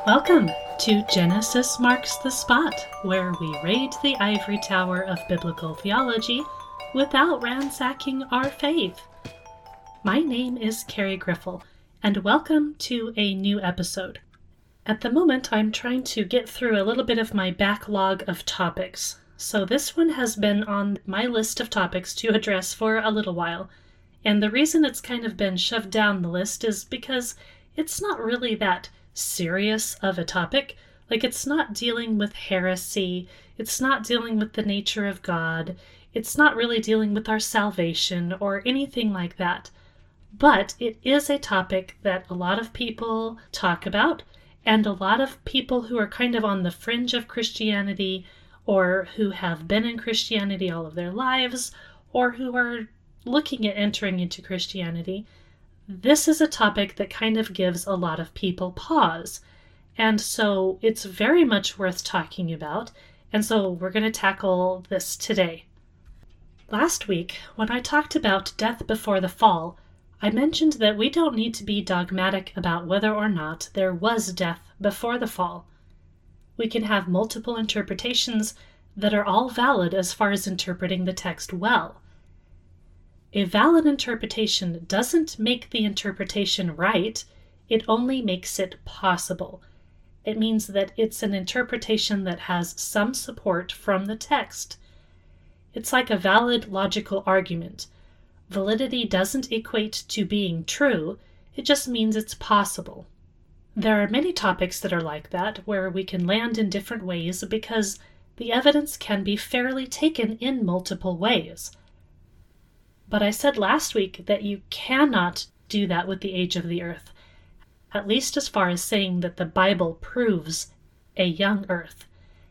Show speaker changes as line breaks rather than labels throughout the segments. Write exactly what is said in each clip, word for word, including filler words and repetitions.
Welcome to Genesis Marks the Spot, where we raid the ivory tower of biblical theology without ransacking our faith. My name is Carrie Griffel, and welcome to a new episode. At the moment, I'm trying to get through a little bit of my backlog of topics, so this one has been on my list of topics to address for a little while, and the reason it's kind of been shoved down the list is because it's not really that serious of a topic. Like, it's not dealing with heresy, it's not dealing with the nature of God, it's not really dealing with our salvation or anything like that. But it is a topic that a lot of people talk about, and a lot of people who are kind of on the fringe of Christianity, or who have been in Christianity all of their lives, or who are looking at entering into Christianity, this is a topic that kind of gives a lot of people pause. And so it's very much worth talking about, and so we're going to tackle this today. Last week, when I talked about death before the fall, I mentioned that we don't need to be dogmatic about whether or not there was death before the fall. We can have multiple interpretations that are all valid as far as interpreting the text well. A valid interpretation doesn't make the interpretation right, it only makes it possible. It means that it's an interpretation that has some support from the text. It's like a valid logical argument. Validity doesn't equate to being true, it just means it's possible. There are many topics that are like that, where we can land in different ways because the evidence can be fairly taken in multiple ways. But I said last week that you cannot do that with the age of the earth, at least as far as saying that the Bible proves a young earth.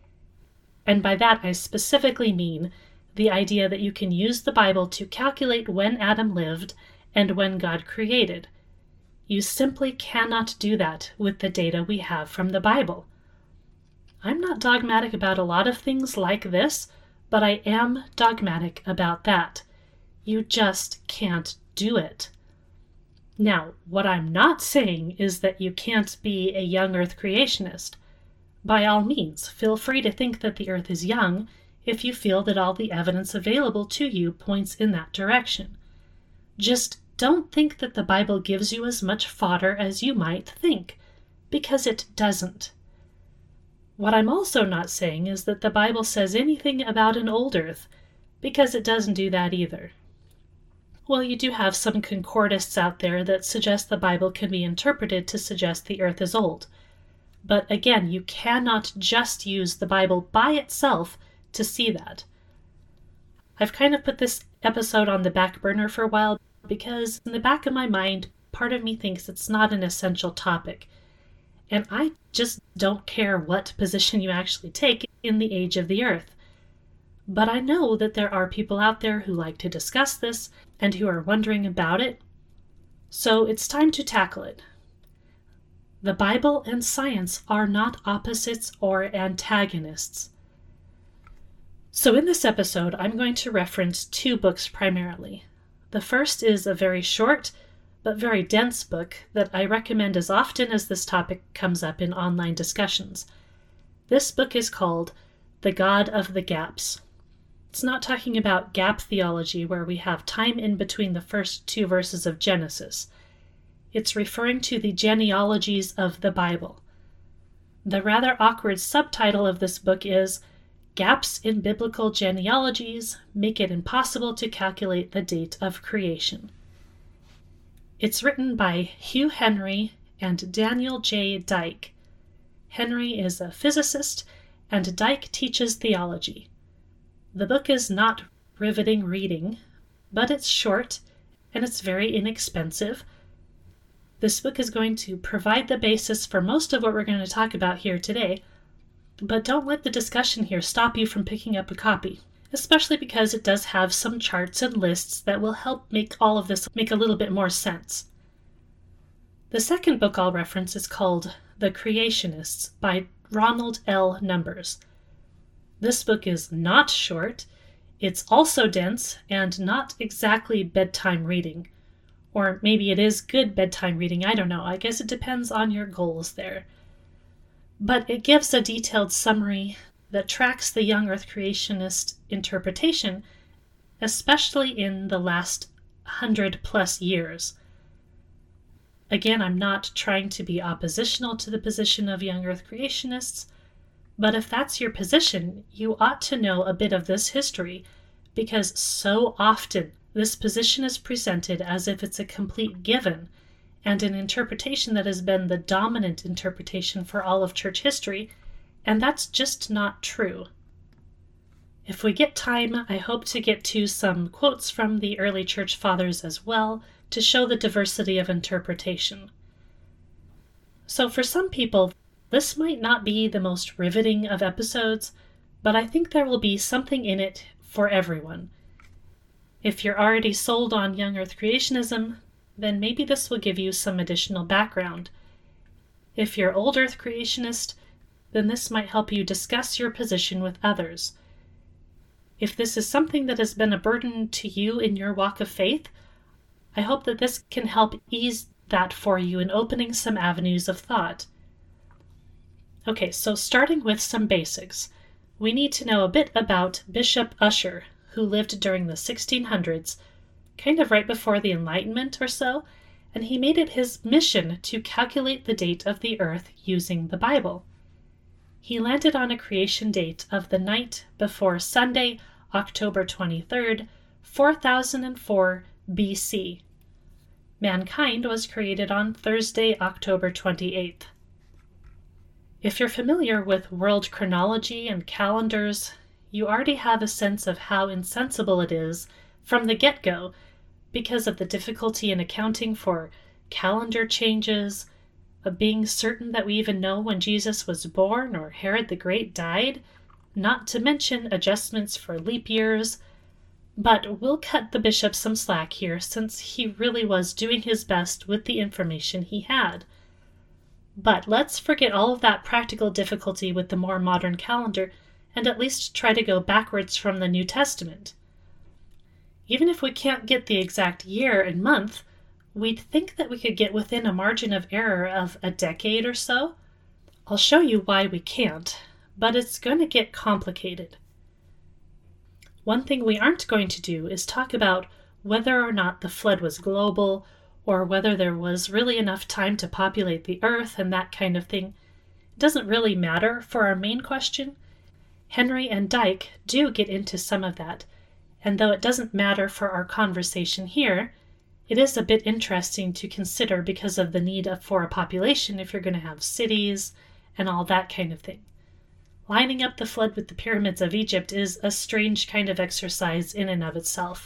And by that I specifically mean the idea that you can use the Bible to calculate when Adam lived and when God created. You simply cannot do that with the data we have from the Bible. I'm not dogmatic about a lot of things like this, but I am dogmatic about that. You just can't do it. Now, what I'm not saying is that you can't be a young earth creationist. By all means, feel free to think that the earth is young if you feel that all the evidence available to you points in that direction. Just don't think that the Bible gives you as much fodder as you might think, because it doesn't. What I'm also not saying is that the Bible says anything about an old earth, because it doesn't do that either. Well, you do have some concordists out there that suggest the Bible can be interpreted to suggest the earth is old. But again, you cannot just use the Bible by itself to see that. I've kind of put this episode on the back burner for a while because in the back of my mind, part of me thinks it's not an essential topic. And I just don't care what position you actually take in the age of the earth. But I know that there are people out there who like to discuss this and who are wondering about it. So it's time to tackle it. The Bible and science are not opposites or antagonists. So in this episode, I'm going to reference two books primarily. The first is a very short but very dense book that I recommend as often as this topic comes up in online discussions. This book is called The God of the Gaps. It's not talking about gap theology where we have time in between the first two verses of Genesis. It's referring to the genealogies of the Bible. The rather awkward subtitle of this book is Gaps in Biblical Genealogies Make It Impossible to Calculate the Date of Creation. It's written by Hugh Henry and Daniel J. Dyke. Henry is a physicist, and Dyke teaches theology. The book is not riveting reading, but it's short, and it's very inexpensive. This book is going to provide the basis for most of what we're going to talk about here today, but don't let the discussion here stop you from picking up a copy, especially because it does have some charts and lists that will help make all of this make a little bit more sense. The second book I'll reference is called The Creationists by Ronald L. Numbers. This book is not short, it's also dense, and not exactly bedtime reading. Or maybe it is good bedtime reading, I don't know. I guess it depends on your goals there. but it gives a detailed summary that tracks the young earth creationist interpretation, especially in the last hundred plus years. Again, I'm not trying to be oppositional to the position of young earth creationists, but if that's your position, you ought to know a bit of this history, because so often this position is presented as if it's a complete given, and an interpretation that has been the dominant interpretation for all of church history, and that's just not true. If we get time, I hope to get to some quotes from the early church fathers as well to show the diversity of interpretation. So for some people, this might not be the most riveting of episodes, but I think there will be something in it for everyone. If you're already sold on young earth creationism, then maybe this will give you some additional background. If you're old earth creationist, then this might help you discuss your position with others. If this is something that has been a burden to you in your walk of faith, I hope that this can help ease that for you in opening some avenues of thought. Okay, so starting with some basics, we need to know a bit about Bishop Ussher, who lived during the sixteen hundreds, kind of right before the Enlightenment or so, and he made it his mission to calculate the date of the earth using the Bible. He landed on a creation date of the night before Sunday, October twenty-third, four thousand four B C. Mankind was created on Thursday, October twenty-eighth. If you're familiar with world chronology and calendars, you already have a sense of how insensible it is from the get-go because of the difficulty in accounting for calendar changes, of being certain that we even know when Jesus was born or Herod the Great died, not to mention adjustments for leap years. But we'll cut the bishop some slack here since he really was doing his best with the information he had. But let's forget all of that practical difficulty with the more modern calendar and at least try to go backwards from the New Testament. Even if we can't get the exact year and month, we'd think that we could get within a margin of error of a decade or so. I'll show you why we can't, but it's going to get complicated. One thing we aren't going to do is talk about whether or not the flood was global, or whether there was really enough time to populate the earth and that kind of thing. It doesn't really matter for our main question. Henry and Dike do get into some of that, and though it doesn't matter for our conversation here, it is a bit interesting to consider because of the need for a population if you're going to have cities and all that kind of thing. Lining up the flood with the pyramids of Egypt is a strange kind of exercise in and of itself.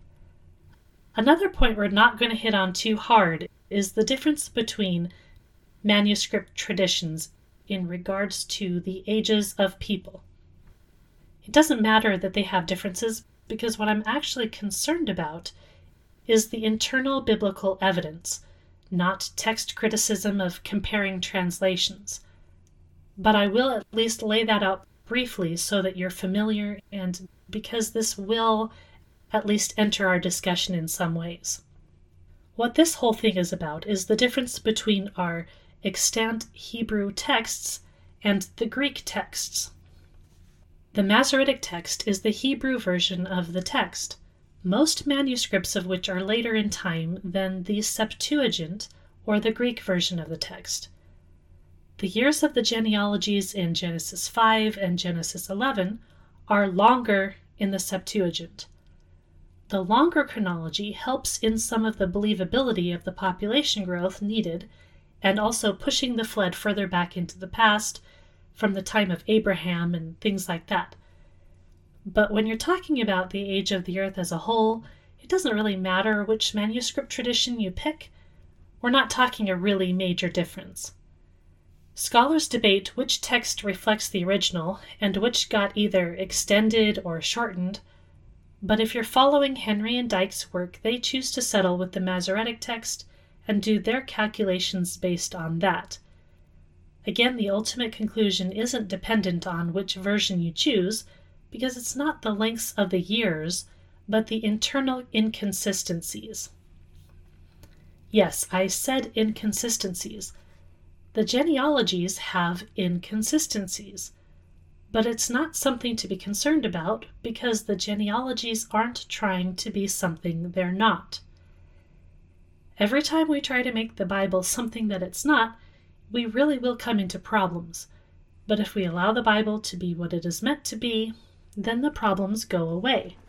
Another point we're not going to hit on too hard is the difference between manuscript traditions in regards to the ages of people. It doesn't matter that they have differences, because what I'm actually concerned about is the internal biblical evidence, not text criticism of comparing translations. But I will at least lay that out briefly so that you're familiar, and because this will at least enter our discussion in some ways. What this whole thing is about is the difference between our extant Hebrew texts and the Greek texts. The Masoretic text is the Hebrew version of the text, most manuscripts of which are later in time than the Septuagint, or the Greek version of the text. The years of the genealogies in Genesis five and Genesis eleven are longer in the Septuagint. The longer chronology helps in some of the believability of the population growth needed, and also pushing the flood further back into the past, from the time of Abraham and things like that. But when you're talking about the age of the earth as a whole, it doesn't really matter which manuscript tradition you pick. We're not talking a really major difference. Scholars debate which text reflects the original and which got either extended or shortened, but if you're following Henry and Dike's work, they choose to settle with the Masoretic text and do their calculations based on that. Again, the ultimate conclusion isn't dependent on which version you choose, because it's not the lengths of the years, but the internal inconsistencies. Yes, I said inconsistencies. The genealogies have inconsistencies, but it's not something to be concerned about because the genealogies aren't trying to be something they're not. Every time we try to make the Bible something that it's not, we really will come into problems. But if we allow the Bible to be what it is meant to be, then the problems go away.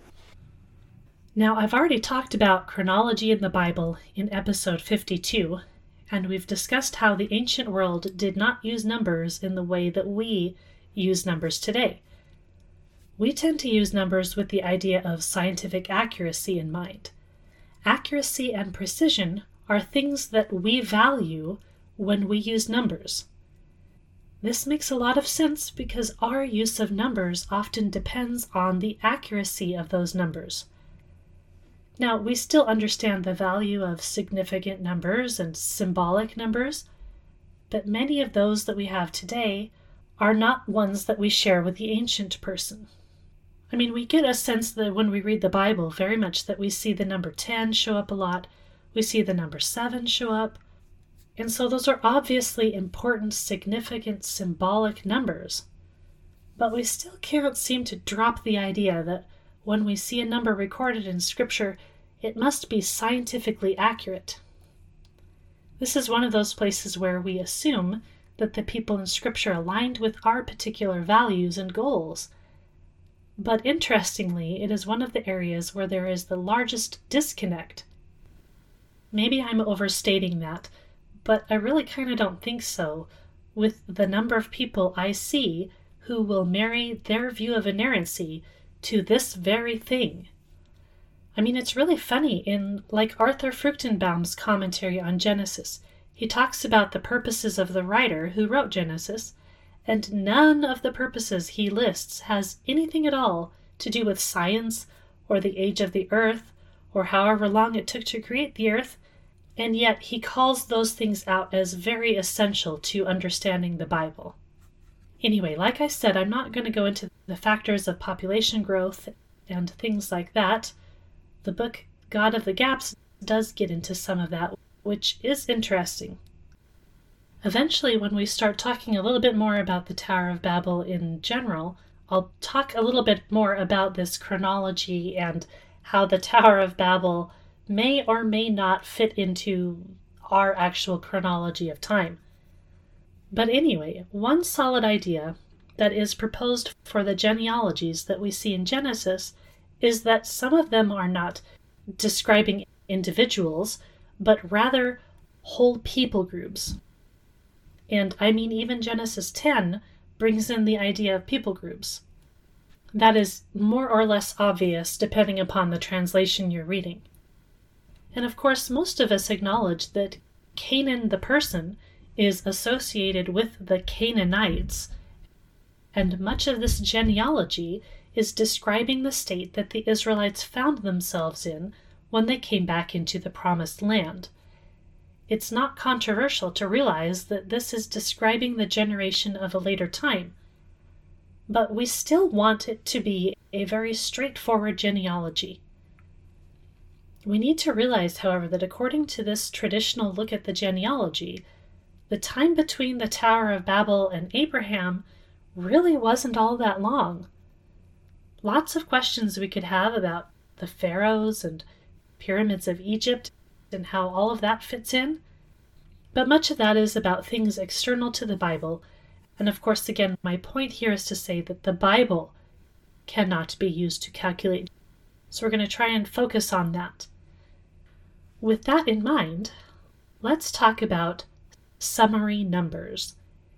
Now, I've already talked about chronology in the Bible in episode fifty-two, and we've discussed how the ancient world did not use numbers in the way that we use numbers today. We tend to use numbers with the idea of scientific accuracy in mind. Accuracy and precision are things that we value when we use numbers. This makes a lot of sense because our use of numbers often depends on the accuracy of those numbers. Now, we still understand the value of significant numbers and symbolic numbers, but many of those that we have today are not ones that we share with the ancient person. I mean, we get a sense that when we read the Bible very much that we see the number ten show up a lot, we see the number seven show up, and so those are obviously important, significant, symbolic numbers. But we still can't seem to drop the idea that when we see a number recorded in Scripture, it must be scientifically accurate. This is one of those places where we assume that the people in Scripture aligned with our particular values and goals. But interestingly, it is one of the areas where there is the largest disconnect. Maybe I'm overstating that, but I really kind of don't think so, with the number of people I see who will marry their view of inerrancy to this very thing. I mean, it's really funny. In, like, Arthur Fruchtenbaum's commentary on Genesis, he talks about the purposes of the writer who wrote Genesis, and none of the purposes he lists has anything at all to do with science or the age of the earth or however long it took to create the earth, and yet he calls those things out as very essential to understanding the Bible. Anyway, like I said, I'm not going to go into the factors of population growth and things like that. The book God of the Gaps does get into some of that, which is interesting. Eventually, when we start talking a little bit more about the Tower of Babel in general, I'll talk a little bit more about this chronology and how the Tower of Babel may or may not fit into our actual chronology of time. But anyway, one solid idea that is proposed for the genealogies that we see in Genesis is that some of them are not describing individuals, but rather whole people groups. And I mean, even Genesis ten brings in the idea of people groups. That is more or less obvious depending upon the translation you're reading. And of course, most of us acknowledge that Canaan the person is associated with the Canaanites, and much of this genealogy is describing the state that the Israelites found themselves in when they came back into the Promised Land. It's not controversial to realize that this is describing the generation of a later time, but we still want it to be a very straightforward genealogy. We need to realize, however, that according to this traditional look at the genealogy, the time between the Tower of Babel and Abraham really wasn't all that long. Lots of questions we could have about the pharaohs and pyramids of Egypt and how all of that fits in, but much of that is about things external to the Bible, and of course, again, my point here is to say that the Bible cannot be used to calculate, so we're going to try and focus on that. With that in mind, let's talk about summary numbers.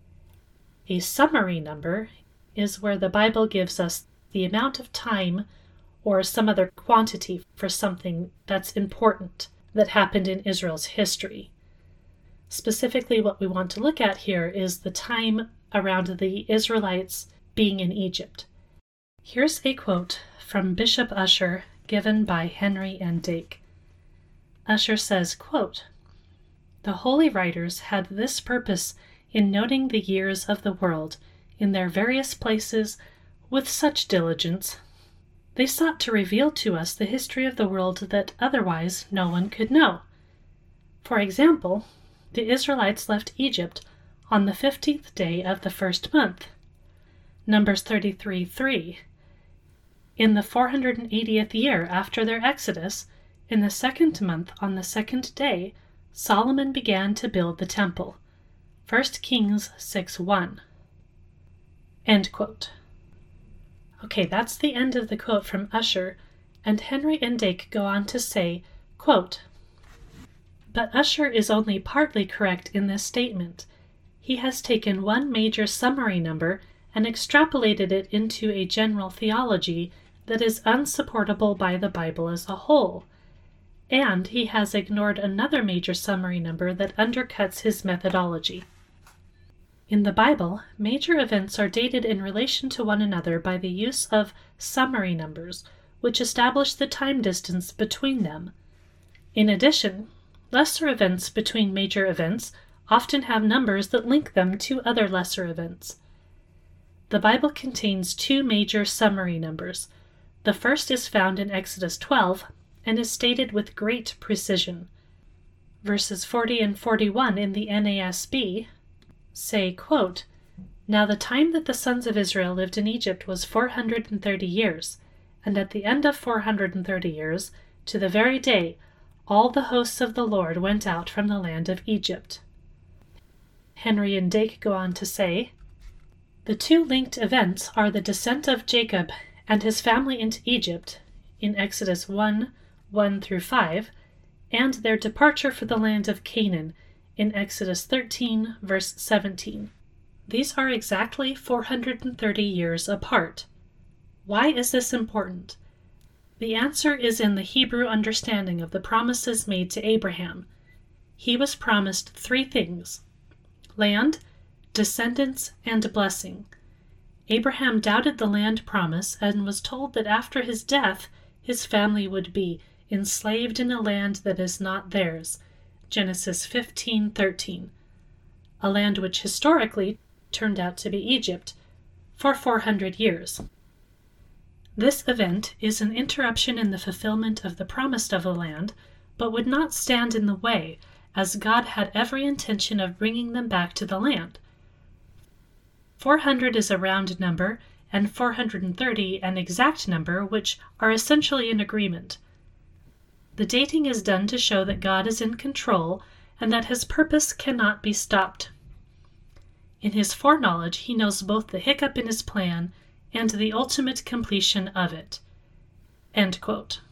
A summary number is where the Bible gives us the amount of time or some other quantity for something that's important that happened in Israel's history. Specifically, what we want to look at here is the time around the Israelites being in Egypt. Here's a quote from Bishop Ussher given by Henry N. Dake. Ussher says, quote, "The holy writers had this purpose in noting the years of the world in their various places with such diligence. They sought to reveal to us the history of the world that otherwise no one could know. For example, the Israelites left Egypt on the fifteenth day of the first month. Numbers thirty-three three. In the four hundred eightieth year after their exodus, in the second month on the second day, Solomon began to build the temple. First Kings six one. End quote. Okay, that's the end of the quote from Ussher, and Henry and Dake go on to say, quote, "But Ussher is only partly correct in this statement. He has taken one major summary number and extrapolated it into a general theology that is unsupportable by the Bible as a whole. And he has ignored another major summary number that undercuts his methodology. In the Bible, major events are dated in relation to one another by the use of summary numbers, which establish the time distance between them. In addition, lesser events between major events often have numbers that link them to other lesser events. The Bible contains two major summary numbers. The first is found in Exodus twelve and is stated with great precision. Verses forty and forty-one in the N A S B say, quote, "Now the time that the sons of Israel lived in Egypt was four hundred thirty years, and at the end of four hundred thirty years, to the very day, all the hosts of the Lord went out from the land of Egypt." Henry and Dake go on to say, "The two linked events are the descent of Jacob and his family into Egypt in Exodus one, one through five, and their departure for the land of Canaan in Exodus thirteen, verse seventeen. These are exactly four hundred thirty years apart. Why is this important? The answer is in the Hebrew understanding of the promises made to Abraham. He was promised three things: land, descendants, and blessing. Abraham doubted the land promise and was told that after his death, his family would be enslaved in a land that is not theirs. Genesis fifteen thirteen. A land which historically turned out to be Egypt for four hundred years. This event is an interruption in the fulfillment of the promise of the land, but would not stand in the way, as God had every intention of bringing them back to the land. four hundred is a round number, and four hundred thirty an exact number, which are essentially in agreement. The dating is done to show that God is in control and that his purpose cannot be stopped. In his foreknowledge, he knows both the hiccup in his plan and the ultimate completion of it." End quote.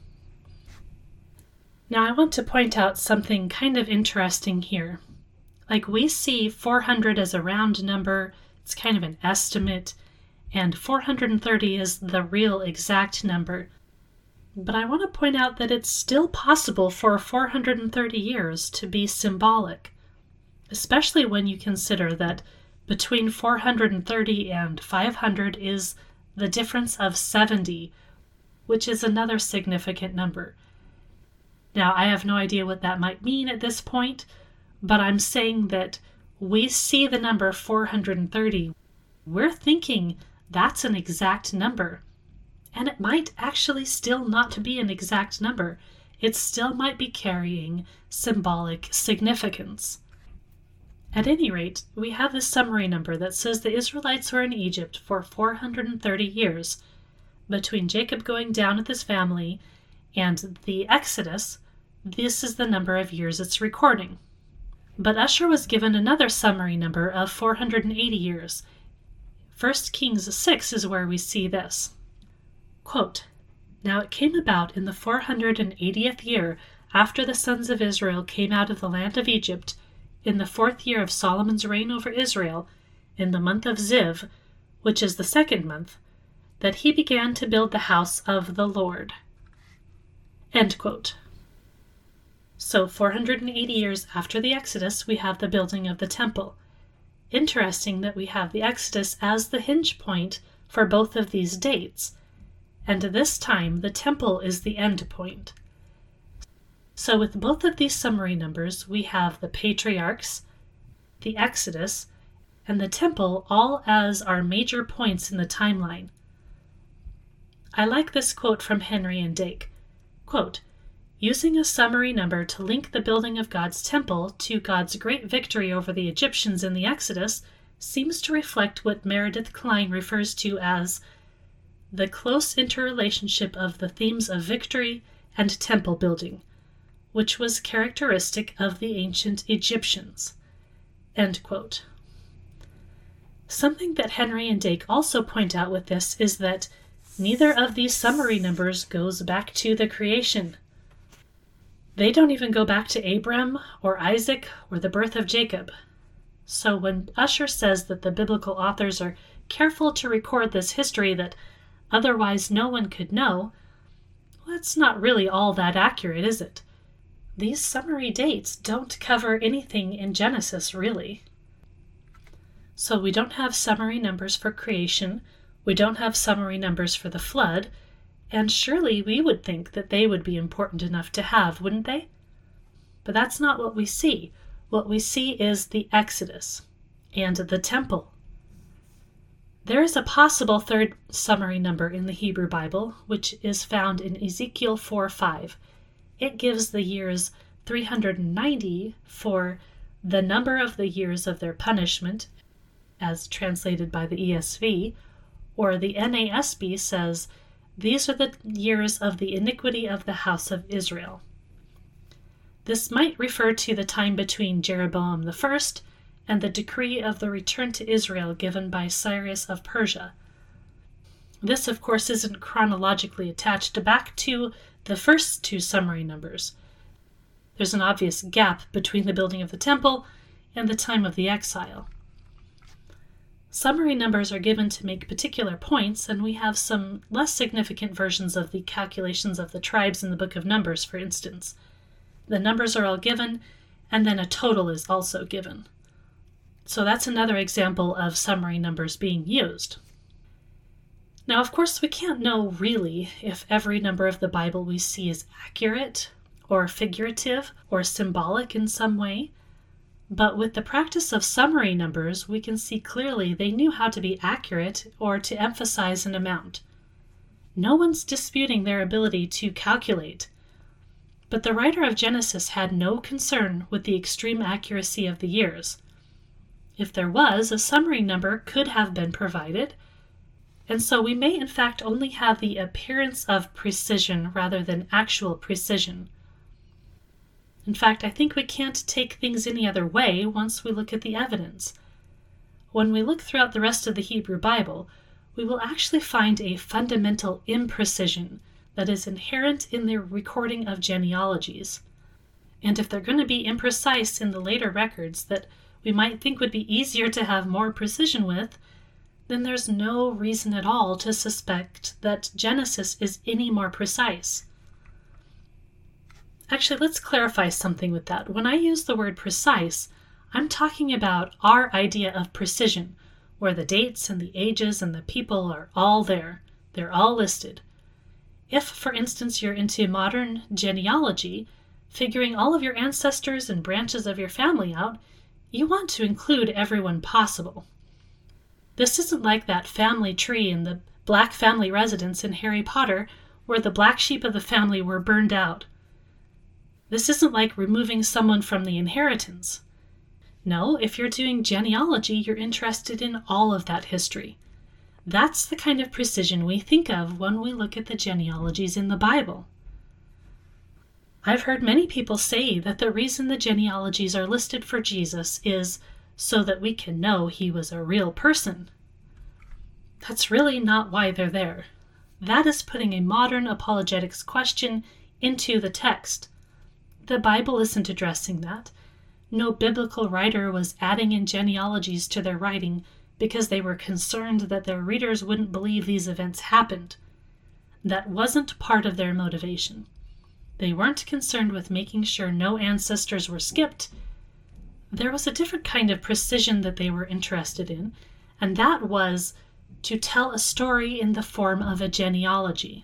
Now I want to point out something kind of interesting here. Like, we see four hundred as a round number, it's kind of an estimate, and four hundred thirty is the real exact number. But I want to point out that it's still possible for four hundred thirty years to be symbolic, especially when you consider that between four hundred thirty and five hundred is the difference of seventy, which is another significant number. Now, I have no idea what that might mean at this point, but I'm saying that we see the number four hundred thirty. We're thinking that's an exact number. And it might actually still not be an exact number. It still might be carrying symbolic significance. At any rate, we have this summary number that says the Israelites were in Egypt for four hundred thirty years, between Jacob going down with his family and the Exodus. This is the number of years it's recording. But Ussher was given another summary number of four hundred eighty years. First Kings six is where we see this. Quote, "Now it came about in the four hundred eightieth year after the sons of Israel came out of the land of Egypt, in the fourth year of Solomon's reign over Israel, in the month of Ziv, which is the second month, that he began to build the house of the Lord." End quote. So four hundred eighty years after the Exodus, we have the building of the temple. Interesting that we have the Exodus as the hinge point for both of these dates, and this time the temple is the end point. So with both of these summary numbers, we have the patriarchs, the Exodus, and the temple all as our major points in the timeline. I like this quote from Henry and Dake. Quote, Using a summary number to link the building of God's temple to God's great victory over the Egyptians in the Exodus seems to reflect what Meredith Kline refers to as the close interrelationship of the themes of victory and temple building, which was characteristic of the ancient Egyptians. End quote. Something that Henry and Dake also point out with this is that neither of these summary numbers goes back to the creation. They don't even go back to Abram or Isaac or the birth of Jacob. So when Ussher says that the biblical authors are careful to record this history that otherwise no one could know, well, that's not really all that accurate, is it? These summary dates don't cover anything in Genesis, really. So we don't have summary numbers for creation, we don't have summary numbers for the flood, and surely we would think that they would be important enough to have, wouldn't they? But that's not what we see. What we see is the Exodus and the temple. There is a possible third summary number in the Hebrew Bible, which is found in Ezekiel four five. It gives the years three hundred ninety for the number of the years of their punishment, as translated by the E S V, or the N A S B says, "These are the years of the iniquity of the house of Israel." This might refer to the time between Jeroboam the First and the decree of the return to Israel given by Cyrus of Persia. This, of course, isn't chronologically attached back to the first two summary numbers. There's an obvious gap between the building of the temple and the time of the exile. Summary numbers are given to make particular points, and we have some less significant versions of the calculations of the tribes in the book of Numbers, for instance. The numbers are all given, and then a total is also given. So that's another example of summary numbers being used. Now, of course, we can't know really if every number of the Bible we see is accurate, or figurative, or symbolic in some way. But with the practice of summary numbers, we can see clearly they knew how to be accurate or to emphasize an amount. No one's disputing their ability to calculate. But the writer of Genesis had no concern with the extreme accuracy of the years. If there was, a summary number could have been provided, and so we may in fact only have the appearance of precision rather than actual precision. In fact, I think we can't take things any other way once we look at the evidence. When we look throughout the rest of the Hebrew Bible, we will actually find a fundamental imprecision that is inherent in the recording of genealogies. And if they're going to be imprecise in the later records that we might think would be easier to have more precision with, then there's no reason at all to suspect that Genesis is any more precise. Actually, let's clarify something with that. When I use the word precise, I'm talking about our idea of precision, where the dates and the ages and the people are all there. They're all listed. If, for instance, you're into modern genealogy, figuring all of your ancestors and branches of your family out, you want to include everyone possible. This isn't like that family tree in the black family residence in Harry Potter, where the black sheep of the family were burned out. This isn't like removing someone from the inheritance. No, if you're doing genealogy, you're interested in all of that history. That's the kind of precision we think of when we look at the genealogies in the Bible. I've heard many people say that the reason the genealogies are listed for Jesus is so that we can know he was a real person. That's really not why they're there. That is putting a modern apologetics question into the text. The Bible isn't addressing that. No biblical writer was adding in genealogies to their writing because they were concerned that their readers wouldn't believe these events happened. That wasn't part of their motivation. They weren't concerned with making sure no ancestors were skipped. There was a different kind of precision that they were interested in, and that was to tell a story in the form of a genealogy.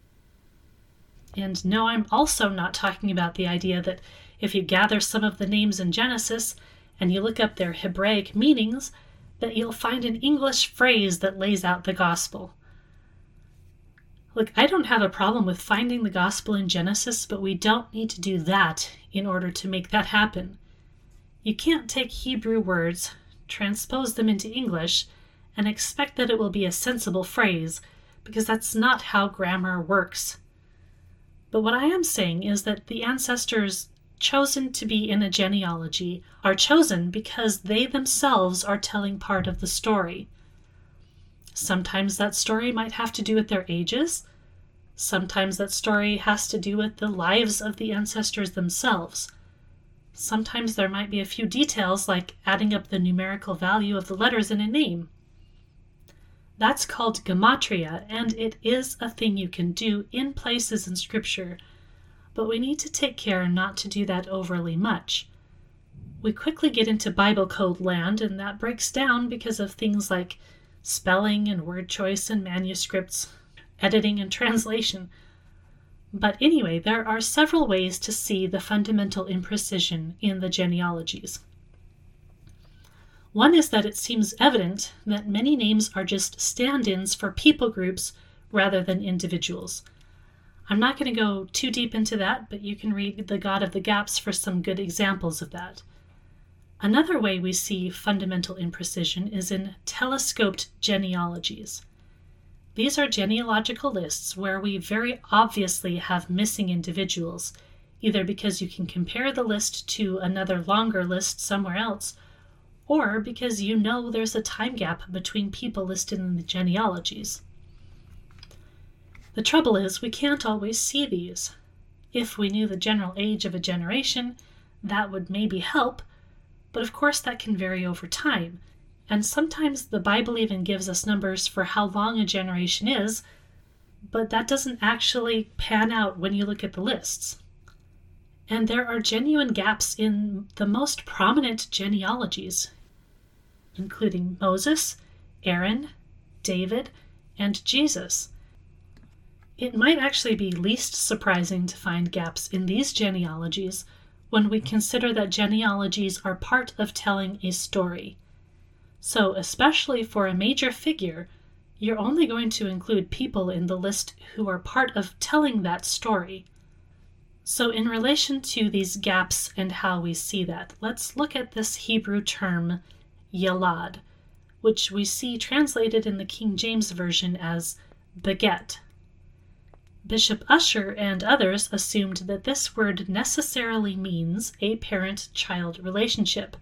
And no, I'm also not talking about the idea that if you gather some of the names in Genesis and you look up their Hebraic meanings, that you'll find an English phrase that lays out the gospel. Look, I don't have a problem with finding the gospel in Genesis, but we don't need to do that in order to make that happen. You can't take Hebrew words, transpose them into English, and expect that it will be a sensible phrase, because that's not how grammar works. But what I am saying is that the ancestors chosen to be in a genealogy are chosen because they themselves are telling part of the story. Sometimes that story might have to do with their ages. Sometimes that story has to do with the lives of the ancestors themselves. Sometimes there might be a few details like adding up the numerical value of the letters in a name. That's called gematria, and it is a thing you can do in places in Scripture, but we need to take care not to do that overly much. We quickly get into Bible code land, and that breaks down because of things like spelling and word choice and manuscripts, editing and translation. But anyway, there are several ways to see the fundamental imprecision in the genealogies. One is that it seems evident that many names are just stand-ins for people groups rather than individuals. I'm not going to go too deep into that, but you can read The God of the Gaps for some good examples of that. Another way we see fundamental imprecision is in telescoped genealogies. These are genealogical lists where we very obviously have missing individuals, either because you can compare the list to another longer list somewhere else, or because you know there's a time gap between people listed in the genealogies. The trouble is, we can't always see these. If we knew the general age of a generation, that would maybe help, but of course that can vary over time, and sometimes the Bible even gives us numbers for how long a generation is, but that doesn't actually pan out when you look at the lists. And there are genuine gaps in the most prominent genealogies, including Moses, Aaron, David, and Jesus. It might actually be least surprising to find gaps in these genealogies when we consider that genealogies are part of telling a story. So, especially for a major figure, you're only going to include people in the list who are part of telling that story. So in relation to these gaps and how we see that, let's look at this Hebrew term, yalad, which we see translated in the King James Version as beget. Bishop Ussher and others assumed that this word necessarily means a parent-child relationship.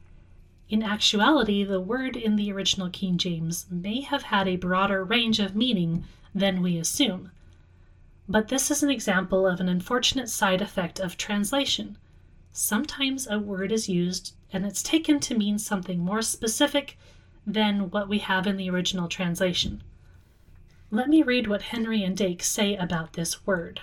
In actuality, the word in the original King James may have had a broader range of meaning than we assume. But this is an example of an unfortunate side effect of translation. Sometimes a word is used and it's taken to mean something more specific than what we have in the original translation. Let me read what Henry and Dake say about this word.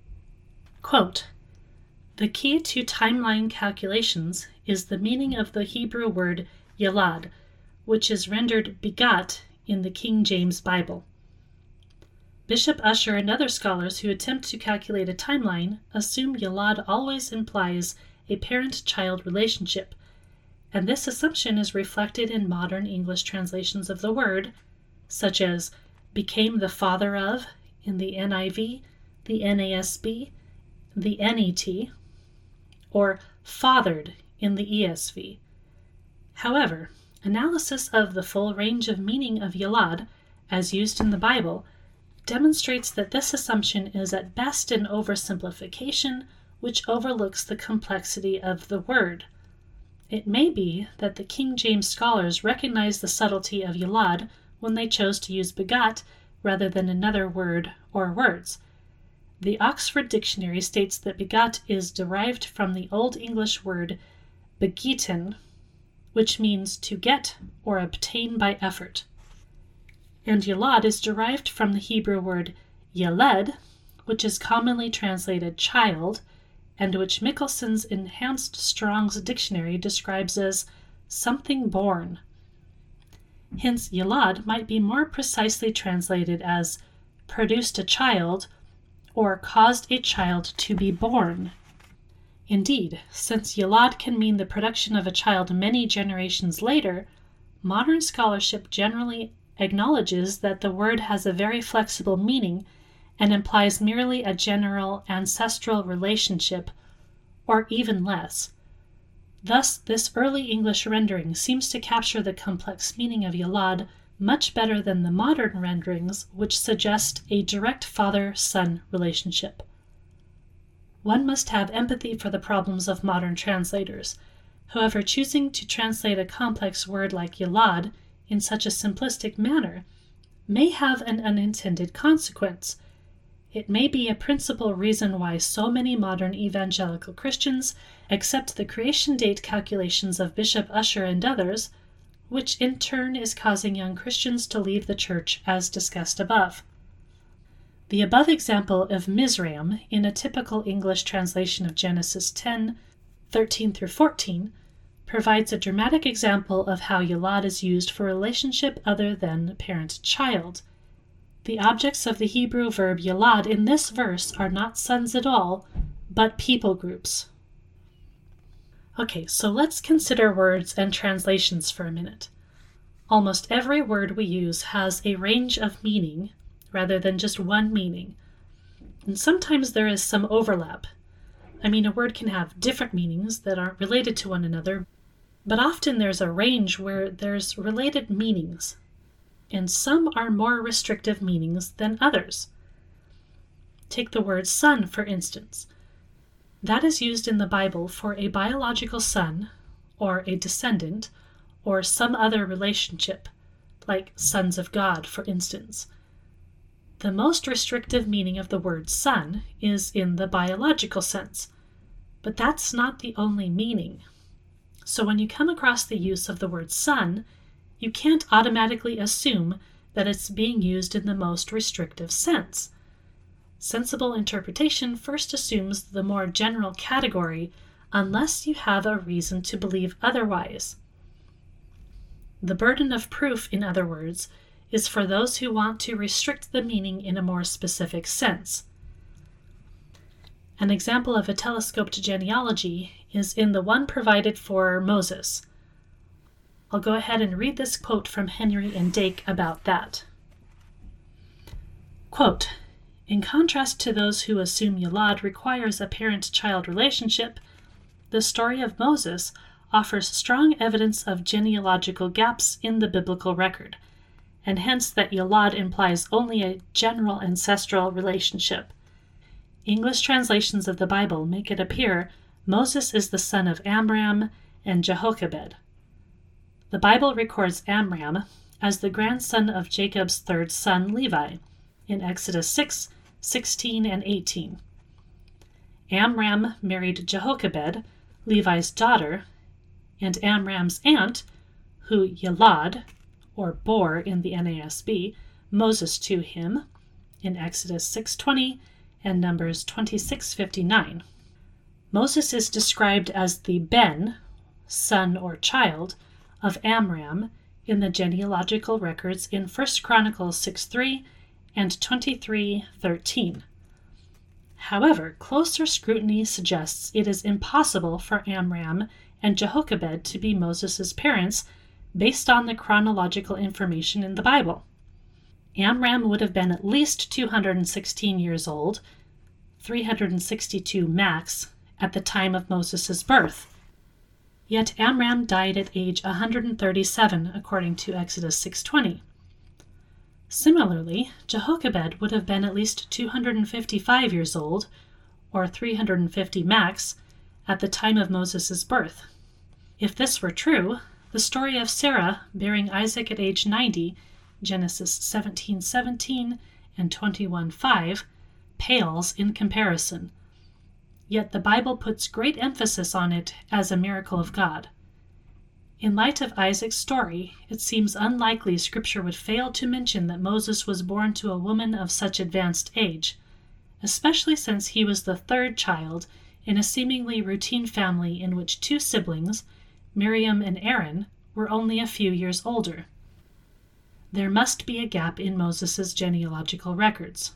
Quote, "The key to timeline calculations is the meaning of the Hebrew word yalad, which is rendered begat in the King James Bible. Bishop Ussher and other scholars who attempt to calculate a timeline assume yalad always implies a parent-child relationship, and this assumption is reflected in modern English translations of the word, such as became the father of in the N I V, the N A S B, the N E T, or fathered in the E S V. However, analysis of the full range of meaning of yalad, as used in the Bible, demonstrates that this assumption is at best an oversimplification which overlooks the complexity of the word. It may be that the King James scholars recognized the subtlety of yalad when they chose to use begat rather than another word or words. The Oxford Dictionary states that begat is derived from the Old English word begiten, which means to get or obtain by effort. And yalad is derived from the Hebrew word yeled, which is commonly translated child, and which Mickelson's Enhanced Strong's Dictionary describes as something born. Hence, yalad might be more precisely translated as produced a child or caused a child to be born. Indeed, since yalad can mean the production of a child many generations later, modern scholarship generally acknowledges that the word has a very flexible meaning and implies merely a general ancestral relationship, or even less. Thus, this early English rendering seems to capture the complex meaning of Yalad much better than the modern renderings, which suggest a direct father-son relationship. One must have empathy for the problems of modern translators. However, choosing to translate a complex word like Yalad in such a simplistic manner may have an unintended consequence. It may be a principal reason why so many modern evangelical Christians accept the creation date calculations of Bishop Ussher and others, which in turn is causing young Christians to leave the church as discussed above. The above example of Mizraim in a typical English translation of Genesis ten, thirteen through fourteen provides a dramatic example of how Yalad is used for a relationship other than parent-child. The objects of the Hebrew verb Yalad in this verse are not sons at all, but people groups. Okay, so let's consider words and translations for a minute. Almost every word we use has a range of meaning rather than just one meaning. And sometimes there is some overlap. I mean, a word can have different meanings that aren't related to one another, but often there's a range where there's related meanings, and some are more restrictive meanings than others. Take the word son, for instance. That is used in the Bible for a biological son, or a descendant, or some other relationship, like sons of God, for instance. The most restrictive meaning of the word son is in the biological sense, but that's not the only meaning. So when you come across the use of the word son, you can't automatically assume that it's being used in the most restrictive sense. Sensible interpretation first assumes the more general category, unless you have a reason to believe otherwise. The burden of proof, in other words, is for those who want to restrict the meaning in a more specific sense. An example of a telescoped genealogy is in the one provided for Moses. I'll go ahead and read this quote from Henry and Dake about that. Quote, "In contrast to those who assume Yalad requires a parent-child relationship, the story of Moses offers strong evidence of genealogical gaps in the biblical record, and hence that Yalad implies only a general ancestral relationship. English translations of the Bible make it appear Moses is the son of Amram and Jehoshaphat. The Bible records Amram as the grandson of Jacob's third son Levi in Exodus six, sixteen, and eighteen. Amram married Jehoshaphat, Levi's daughter, and Amram's aunt, who Yalad, or bore in the N A S B, Moses to him in Exodus six twenty and Numbers twenty-six fifty-nine. Moses is described as the ben, son or child, of Amram in the genealogical records in First Chronicles six three and twenty-three thirteen. However, closer scrutiny suggests it is impossible for Amram and Jehoshaphat to be Moses' parents based on the chronological information in the Bible. Amram would have been at least two hundred sixteen years old, three hundred sixty-two max, at the time of Moses' birth. Yet Amram died at age one hundred thirty-seven, according to Exodus six twenty. Similarly, Jehoshaphat would have been at least two hundred fifty-five years old, or three hundred fifty max, at the time of Moses' birth. If this were true, the story of Sarah bearing Isaac at age ninety, Genesis seventeen seventeen and twenty-one five, pales in comparison. Yet the Bible puts great emphasis on it as a miracle of God. In light of Isaac's story, it seems unlikely Scripture would fail to mention that Moses was born to a woman of such advanced age, especially since he was the third child in a seemingly routine family in which two siblings, Miriam and Aaron, were only a few years older. There must be a gap in Moses' genealogical records.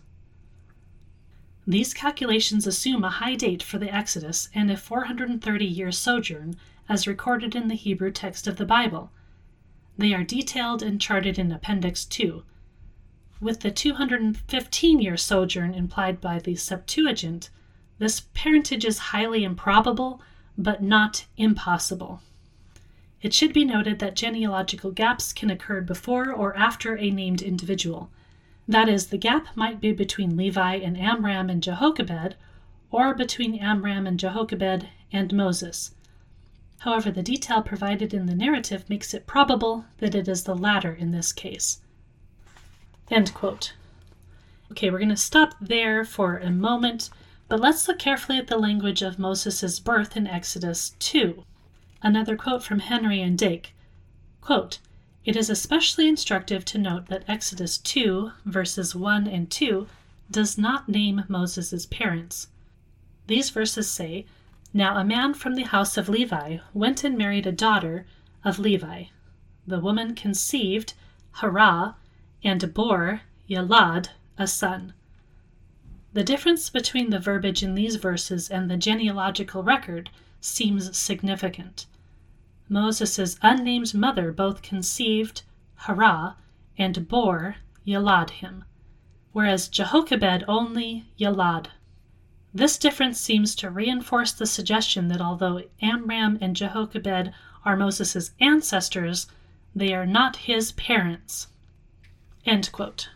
These calculations assume a high date for the Exodus and a four hundred thirty year sojourn as recorded in the Hebrew text of the Bible. They are detailed and charted in Appendix two. With the two hundred fifteen year sojourn implied by the Septuagint, this parentage is highly improbable, but not impossible. It should be noted that genealogical gaps can occur before or after a named individual. That is, the gap might be between Levi and Amram and Jehoshaphat, or between Amram and Jehoshaphat and Moses. However, the detail provided in the narrative makes it probable that it is the latter in this case. End quote. Okay, we're going to stop there for a moment, but let's look carefully at the language of Moses' birth in Exodus two. Another quote from Henry and Dake. Quote, "It is especially instructive to note that Exodus two, verses one and two, does not name Moses' parents. These verses say, 'Now a man from the house of Levi went and married a daughter of Levi. The woman conceived Hara and bore Yalad, a son.' The difference between the verbiage in these verses and the genealogical record seems significant. Moses' unnamed mother both conceived Hara and bore Yalad him, whereas Jehoshaphat only Yalad. This difference seems to reinforce the suggestion that although Amram and Jehoshaphat are Moses' ancestors, they are not his parents." End quote.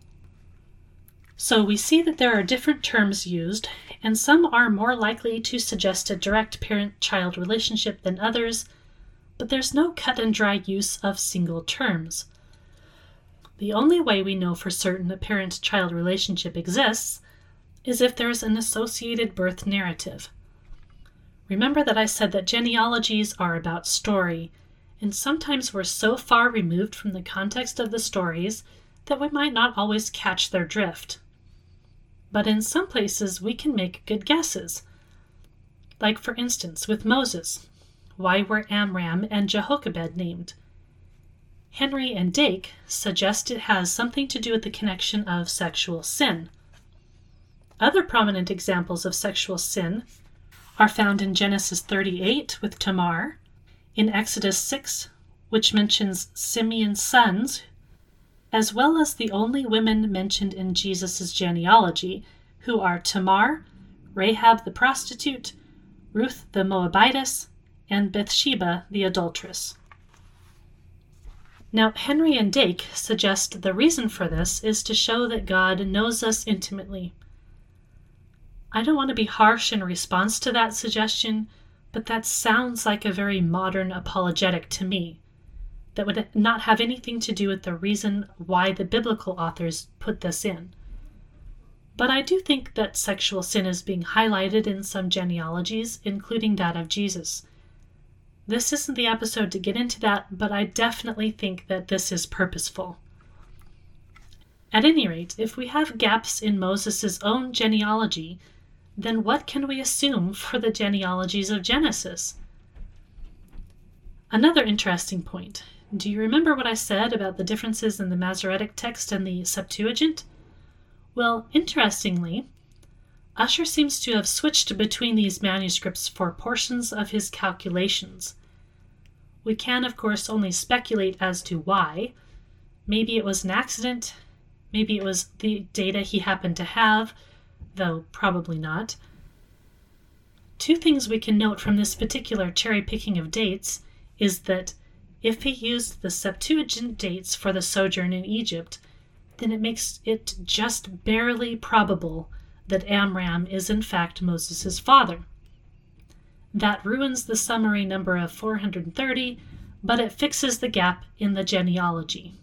So we see that there are different terms used, and some are more likely to suggest a direct parent-child relationship than others, but there's no cut-and-dry use of single terms. The only way we know for certain a parent-child relationship exists is if there's an associated birth narrative. Remember that I said that genealogies are about story, and sometimes we're so far removed from the context of the stories that we might not always catch their drift. But in some places we can make good guesses. Like for instance with Moses, why were Amram and Jehoshaphat named? Henry and Dake suggest it has something to do with the connection of sexual sin. Other prominent examples of sexual sin are found in Genesis thirty-eight with Tamar, in Exodus six, which mentions Simeon's sons, as well as the only women mentioned in Jesus' genealogy, who are Tamar, Rahab the prostitute, Ruth the Moabitess, and Bathsheba the adulteress. Now, Henry and Dake suggest the reason for this is to show that God knows us intimately. I don't want to be harsh in response to that suggestion, but that sounds like a very modern apologetic to me, that would not have anything to do with the reason why the biblical authors put this in. But I do think that sexual sin is being highlighted in some genealogies, including that of Jesus. This isn't the episode to get into that, but I definitely think that this is purposeful. At any rate, if we have gaps in Moses' own genealogy, then what can we assume for the genealogies of Genesis? Another interesting point. Do you remember what I said about the differences in the Masoretic text and the Septuagint? Well, interestingly, Ussher seems to have switched between these manuscripts for portions of his calculations. We can, of course, only speculate as to why. Maybe it was an accident, maybe it was the data he happened to have, though probably not. Two things we can note from this particular cherry-picking of dates is that if he used the Septuagint dates for the sojourn in Egypt, then it makes it just barely probable that Amram is in fact Moses' father. That ruins the summary number of four hundred thirty, but it fixes the gap in the genealogy.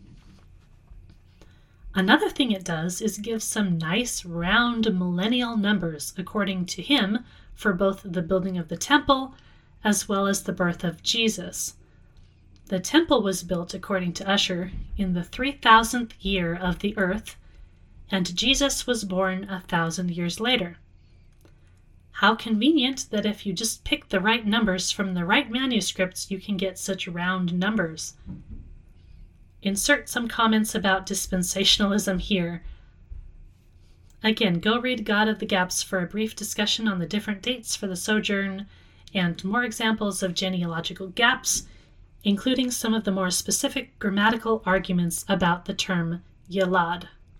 Another thing it does is give some nice round millennial numbers, according to him, for both the building of the temple as well as the birth of Jesus. The temple was built, according to Ussher, in the three thousandth year of the earth, and Jesus was born a thousand years later. How convenient that if you just pick the right numbers from the right manuscripts, you can get such round numbers. Insert some comments about dispensationalism here. Again, go read God of the Gaps for a brief discussion on the different dates for the sojourn and more examples of genealogical gaps, including some of the more specific grammatical arguments about the term Yalad.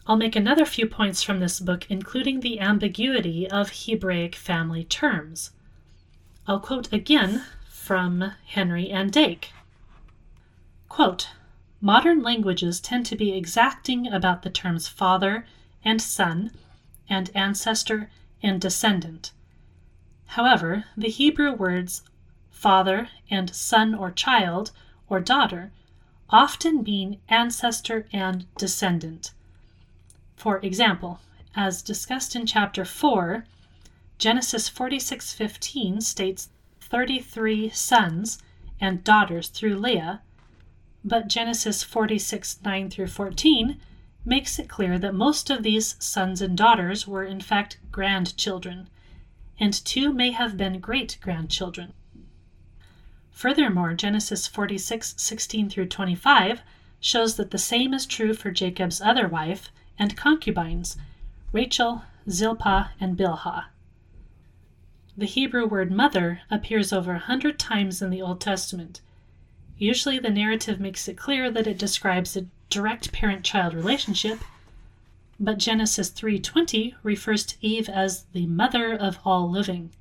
I'll make another few points from this book, including the ambiguity of Hebraic family terms. I'll quote again from Henry and Dake. Quote, "Modern languages tend to be exacting about the terms father and son and ancestor and descendant. However, the Hebrew words father and son or child or daughter often mean ancestor and descendant. For example, as discussed in chapter four, Genesis forty-six fifteen states thirty-three sons and daughters through Leah, but Genesis forty-six nine through fourteen makes it clear that most of these sons and daughters were in fact grandchildren, and two may have been great-grandchildren. Furthermore, Genesis forty-six sixteen through twenty-five shows that the same is true for Jacob's other wife and concubines, Rachel, Zilpah, and Bilhah. The Hebrew word mother appears over a hundred times in the Old Testament. Usually the narrative makes it clear that it describes a direct parent-child relationship, but Genesis three twenty refers to Eve as the mother of all living.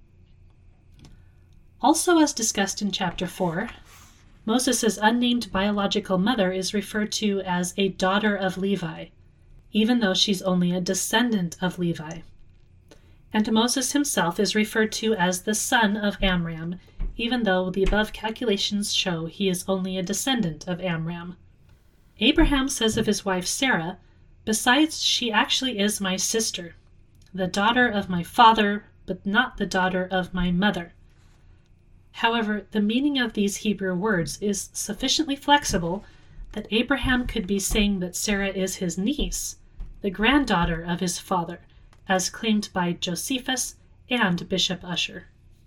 Also, as discussed in chapter four, Moses' unnamed biological mother is referred to as a daughter of Levi, even though she's only a descendant of Levi. And Moses himself is referred to as the son of Amram, even though the above calculations show he is only a descendant of Amram. Abraham says of his wife Sarah, "Besides, she actually is my sister, the daughter of my father, but not the daughter of my mother." However, the meaning of these Hebrew words is sufficiently flexible that Abraham could be saying that Sarah is his niece, the granddaughter of his father, as claimed by Josephus and Bishop Ussher.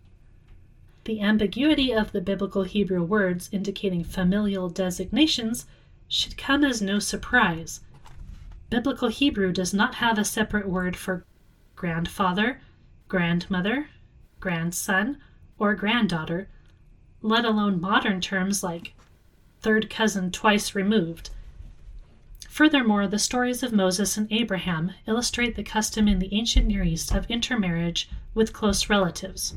The ambiguity of the biblical Hebrew words indicating familial designations should come as no surprise. Biblical Hebrew does not have a separate word for grandfather, grandmother, grandson, or granddaughter, let alone modern terms like third cousin twice removed. Furthermore, the stories of Moses and Abraham illustrate the custom in the ancient Near East of intermarriage with close relatives.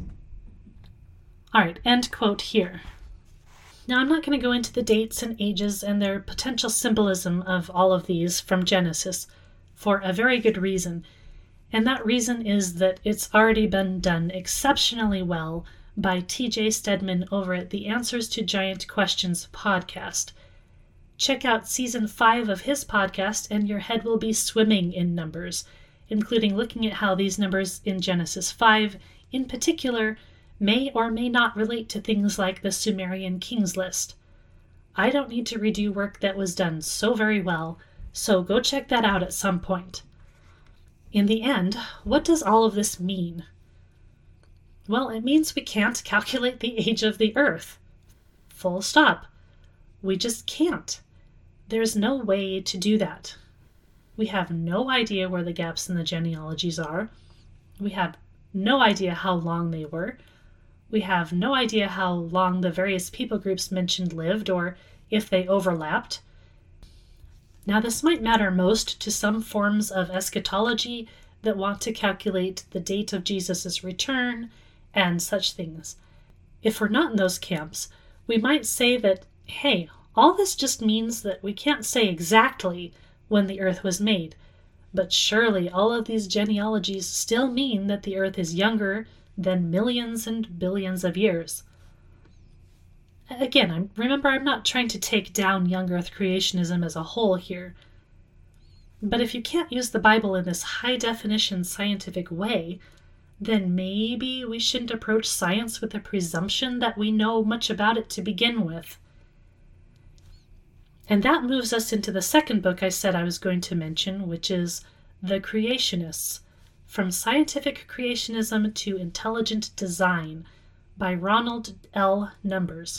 Alright, end quote here. Now, I'm not going to go into the dates and ages and their potential symbolism of all of these from Genesis for a very good reason, and that reason is that it's already been done exceptionally well by T J Stedman over at the Answers to Giant Questions podcast. Check out season five of his podcast and your head will be swimming in numbers, including looking at how these numbers in Genesis five, in particular, may or may not relate to things like the Sumerian Kings List. I don't need to redo work that was done so very well, so go check that out at some point. In the end, what does all of this mean? Well, it means we can't calculate the age of the Earth. Full stop. We just can't. There's no way to do that. We have no idea where the gaps in the genealogies are. We have no idea how long they were. We have no idea how long the various people groups mentioned lived or if they overlapped. Now, this might matter most to some forms of eschatology that want to calculate the date of Jesus' return and such things. If we're not in those camps, we might say that, hey, all this just means that we can't say exactly when the earth was made, but surely all of these genealogies still mean that the earth is younger than millions and billions of years. Again, I'm, remember I'm not trying to take down young earth creationism as a whole here, but if you can't use the Bible in this high-definition scientific way, then maybe we shouldn't approach science with the presumption that we know much about it to begin with. And that moves us into the second book I said I was going to mention, which is The Creationists, From Scientific Creationism to Intelligent Design by Ronald L. Numbers.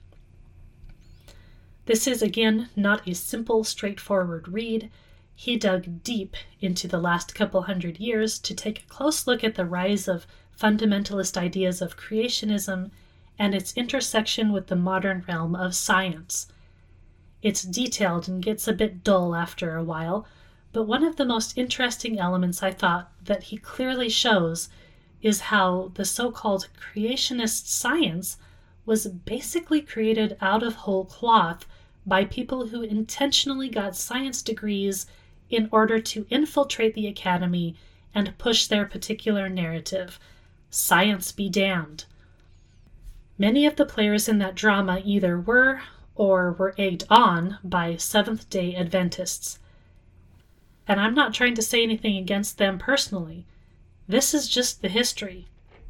This is, again, not a simple, straightforward read. He dug deep into the last couple hundred years to take a close look at the rise of fundamentalist ideas of creationism and its intersection with the modern realm of science. It's detailed and gets a bit dull after a while, But one of the most interesting elements I thought that he clearly shows is how the so-called creationist science was basically created out of whole cloth by people who intentionally got science degrees in order to infiltrate the academy and push their particular narrative. Science be damned. Many of the players in that drama either were or were egged on by Seventh-day Adventists. And I'm not trying to say anything against them personally. This is just the history.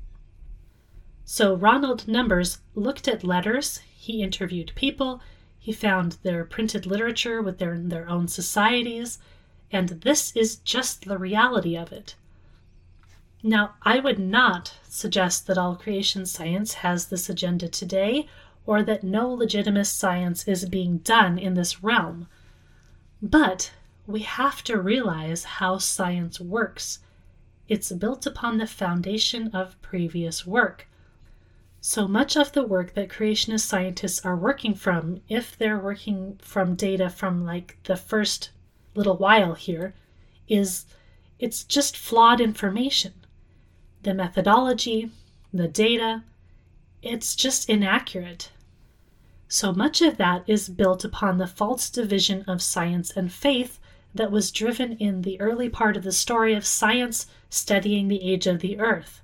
So Ronald Numbers looked at letters, he interviewed people, he found their printed literature with their, their own societies, and this is just the reality of it. Now, I would not suggest that all creation science has this agenda today, or that no legitimate science is being done in this realm. But we have to realize how science works. It's built upon the foundation of previous work. So much of the work that creationist scientists are working from, if they're working from data from like the first little while here, is it's just flawed information. The methodology, the data, it's just inaccurate. So much of that is built upon the false division of science and faith that was driven in the early part of the story of science studying the age of the earth.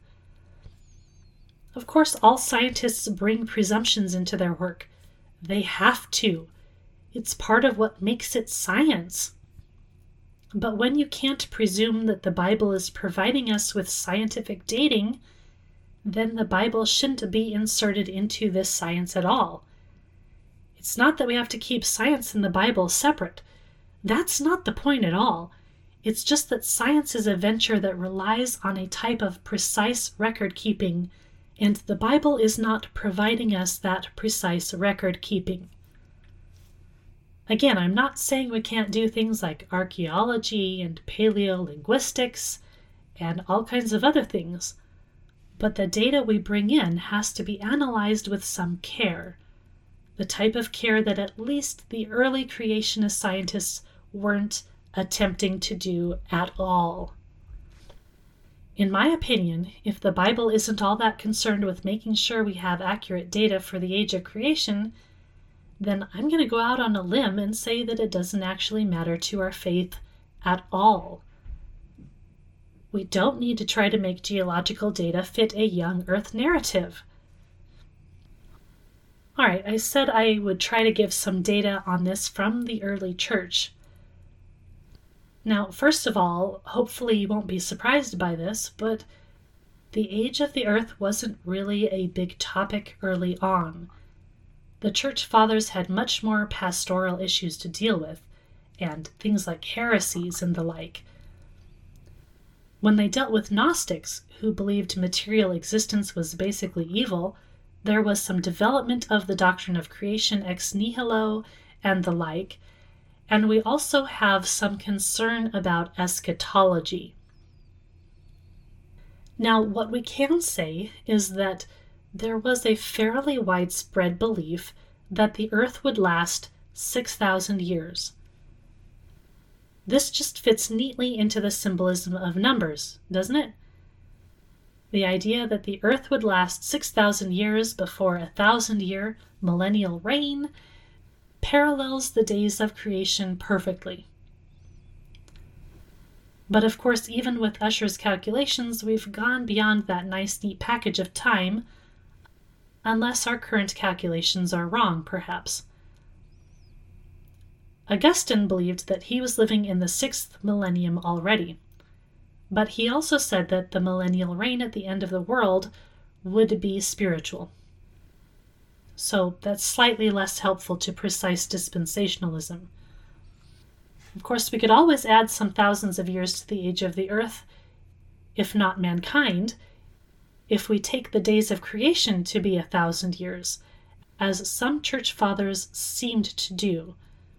Of course, all scientists bring presumptions into their work. They have to. It's part of what makes it science. But when you can't presume that the Bible is providing us with scientific dating, then the Bible shouldn't be inserted into this science at all. It's not that we have to keep science and the Bible separate. That's not the point at all. It's just that science is a venture that relies on a type of precise record keeping, and the Bible is not providing us that precise record keeping. Again, I'm not saying we can't do things like archaeology and paleolinguistics and all kinds of other things, but the data we bring in has to be analyzed with some care, the type of care that at least the early creationist scientists weren't attempting to do at all. In my opinion, if the Bible isn't all that concerned with making sure we have accurate data for the age of creation, then I'm going to go out on a limb and say that it doesn't actually matter to our faith at all. We don't need to try to make geological data fit a young Earth narrative. All right, I said I would try to give some data on this from the early church. Now, first of all, hopefully you won't be surprised by this, but the age of the Earth wasn't really a big topic early on. The church fathers had much more pastoral issues to deal with, and things like heresies and the like. When they dealt with Gnostics, who believed material existence was basically evil, there was some development of the doctrine of creation ex nihilo and the like, and we also have some concern about eschatology. Now, what we can say is that there was a fairly widespread belief that the Earth would last six thousand years. This just fits neatly into the symbolism of numbers, doesn't it? The idea that the Earth would last six thousand years before a thousand-year millennial reign parallels the days of creation perfectly. But of course, even with Ussher's calculations, we've gone beyond that nice, neat package of time, unless our current calculations are wrong, perhaps. Augustine believed that he was living in the sixth millennium already, but he also said that the millennial reign at the end of the world would be spiritual. So that's slightly less helpful to precise dispensationalism. Of course, we could always add some thousands of years to the age of the Earth, if not mankind, if we take the days of creation to be a thousand years, as some church fathers seemed to do.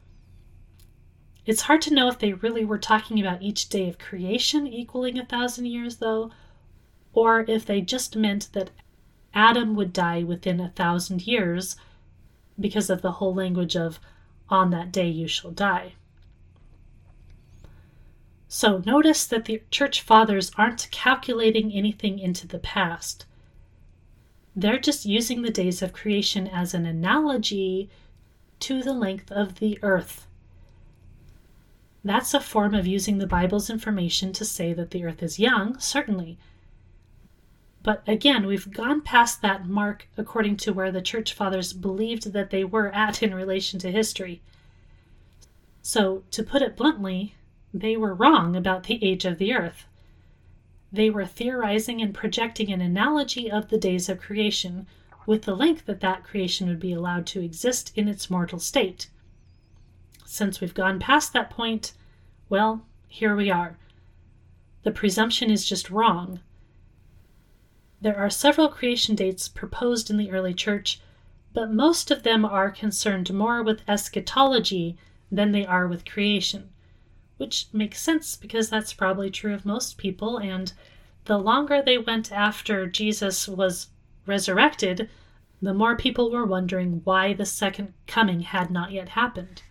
It's hard to know if they really were talking about each day of creation equaling a thousand years, though, or if they just meant that Adam would die within a thousand years because of the whole language of, on that day you shall die. So notice that the church fathers aren't calculating anything into the past. They're just using the days of creation as an analogy to the length of the earth. That's a form of using the Bible's information to say that the earth is young, certainly. But again, we've gone past that mark according to where the church fathers believed that they were at in relation to history. So, to put it bluntly, they were wrong about the age of the earth. They were theorizing and projecting an analogy of the days of creation, with the length that that creation would be allowed to exist in its mortal state. Since we've gone past that point, well, here we are. The presumption is just wrong. There are several creation dates proposed in the early church, but most of them are concerned more with eschatology than they are with creation, which makes sense because that's probably true of most people, and the longer they went after Jesus was resurrected, the more people were wondering why the second coming had not yet happened.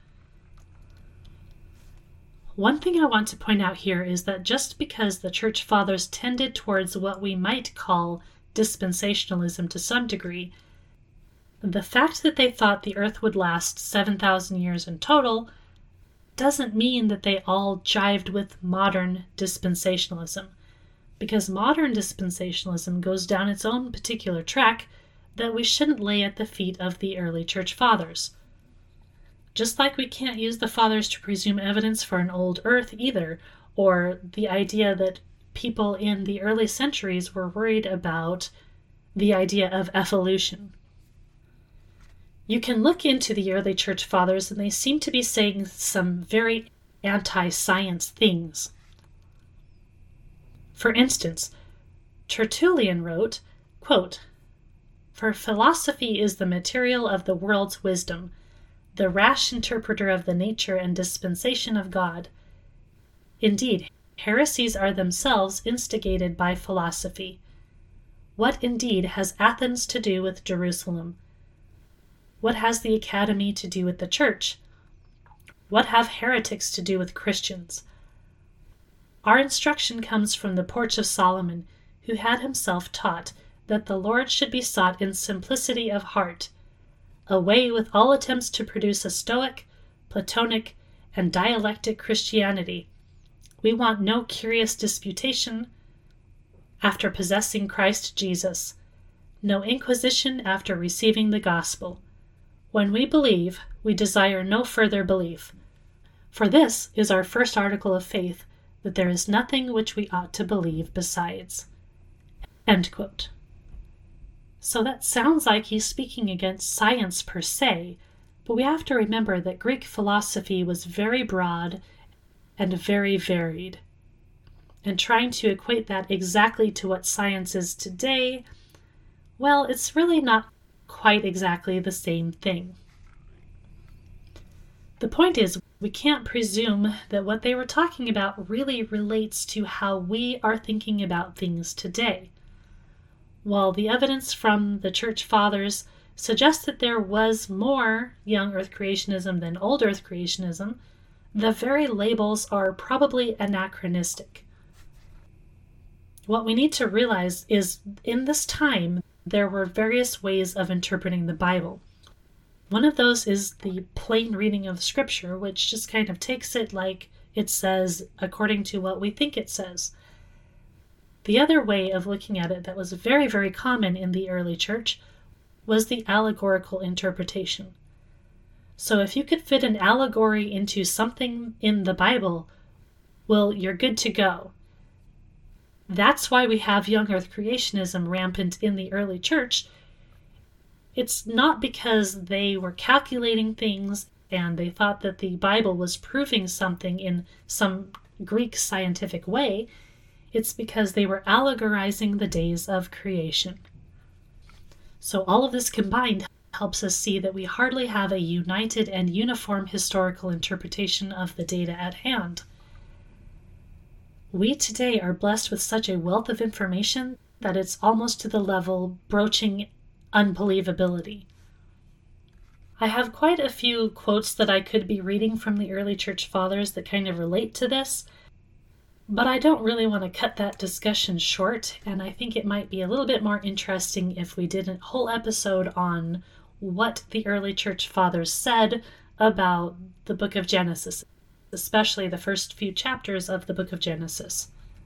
One thing I want to point out here is that just because the church fathers tended towards what we might call dispensationalism to some degree, the fact that they thought the earth would last seven thousand years in total doesn't mean that they all jived with modern dispensationalism, because modern dispensationalism goes down its own particular track that we shouldn't lay at the feet of the early church fathers. Just like we can't use the fathers to presume evidence for an old earth either, or the idea that people in the early centuries were worried about the idea of evolution. You can look into the early church fathers and they seem to be saying some very anti-science things. For instance, Tertullian wrote, quote, "For philosophy is the material of the world's wisdom, the rash interpreter of the nature and dispensation of God. Indeed, heresies are themselves instigated by philosophy. What indeed has Athens to do with Jerusalem? What has the academy to do with the church? What have heretics to do with Christians? Our instruction comes from the porch of Solomon, who had himself taught that the Lord should be sought in simplicity of heart, away with all attempts to produce a Stoic, Platonic, and dialectic Christianity. We want no curious disputation after possessing Christ Jesus, no inquisition after receiving the gospel. When we believe, we desire no further belief. For this is our first article of faith, that there is nothing which we ought to believe besides." End quote. So that sounds like he's speaking against science per se, but we have to remember that Greek philosophy was very broad and very varied. And trying to equate that exactly to what science is today, well, it's really not quite exactly the same thing. The point is, we can't presume that what they were talking about really relates to how we are thinking about things today. While the evidence from the church fathers suggests that there was more young earth creationism than old earth creationism, the very labels are probably anachronistic. What we need to realize is, in this time, there were various ways of interpreting the Bible. One of those is the plain reading of Scripture, which just kind of takes it like it says according to what we think it says. The other way of looking at it that was very, very common in the early church was the allegorical interpretation. So if you could fit an allegory into something in the Bible, well, you're good to go. That's why we have young earth creationism rampant in the early church. It's not because they were calculating things and they thought that the Bible was proving something in some Greek scientific way. It's because they were allegorizing the days of creation. So all of this combined helps us see that we hardly have a united and uniform historical interpretation of the data at hand. We today are blessed with such a wealth of information that it's almost to the level broaching unbelievability. I have quite a few quotes that I could be reading from the early church fathers that kind of relate to this, But I don't really want to cut that discussion short, and I think it might be a little bit more interesting if we did a whole episode on what the early church fathers said about the book of Genesis, especially the first few chapters of the book of Genesis.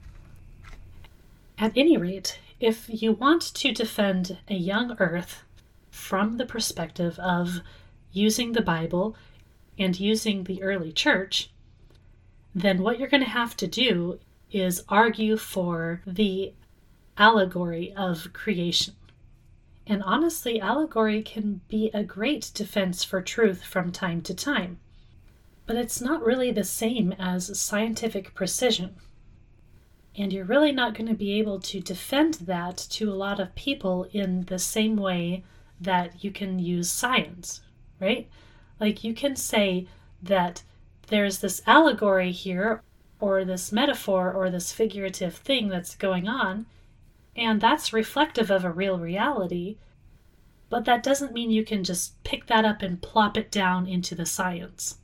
At any rate, if you want to defend a young earth from the perspective of using the Bible and using the early church, then what you're going to have to do is argue for the allegory of creation. And honestly, allegory can be a great defense for truth from time to time. But it's not really the same as scientific precision. And you're really not going to be able to defend that to a lot of people in the same way that you can use science, right? Like you can say that there's this allegory here, or this metaphor, or this figurative thing that's going on, and that's reflective of a real reality, but that doesn't mean you can just pick that up and plop it down into the science.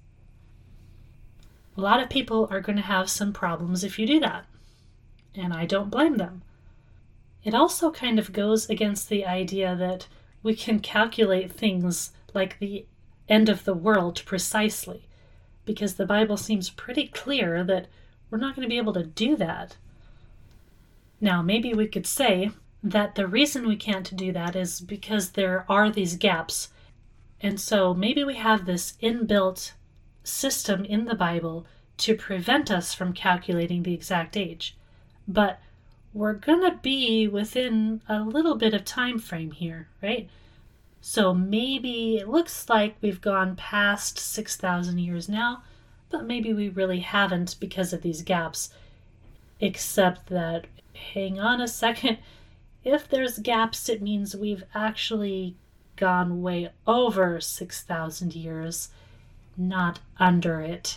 A lot of people are going to have some problems if you do that, and I don't blame them. It also kind of goes against the idea that we can calculate things like the end of the world precisely, because the Bible seems pretty clear that we're not going to be able to do that. Now, maybe we could say that the reason we can't do that is because there are these gaps, and so maybe we have this inbuilt system in the Bible to prevent us from calculating the exact age. But we're going to be within a little bit of time frame here, right? So maybe it looks like we've gone past six thousand years now, but maybe we really haven't because of these gaps. Except that, hang on a second, if there's gaps, it means we've actually gone way over six thousand years, not under it.